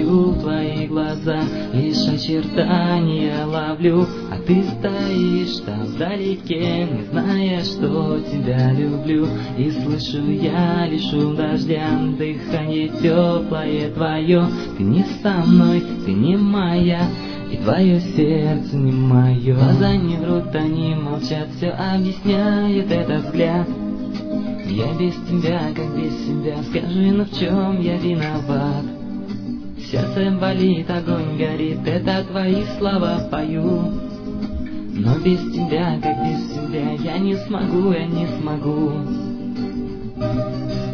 смотрю в твои глаза, лишь очертания ловлю, а ты стоишь там вдалеке, не зная, что тебя люблю. И слышу я лишь шум дождя, дыхание теплое твое. Ты не со мной, ты не моя, и твое сердце не мое. Глаза не врут, они молчат, все объясняет этот взгляд. Я без тебя, как без себя, скажи, ну в чем я виноват? Сердце болит, огонь горит, это твои слова пою. Но без тебя, как без себя, я не смогу, я не смогу.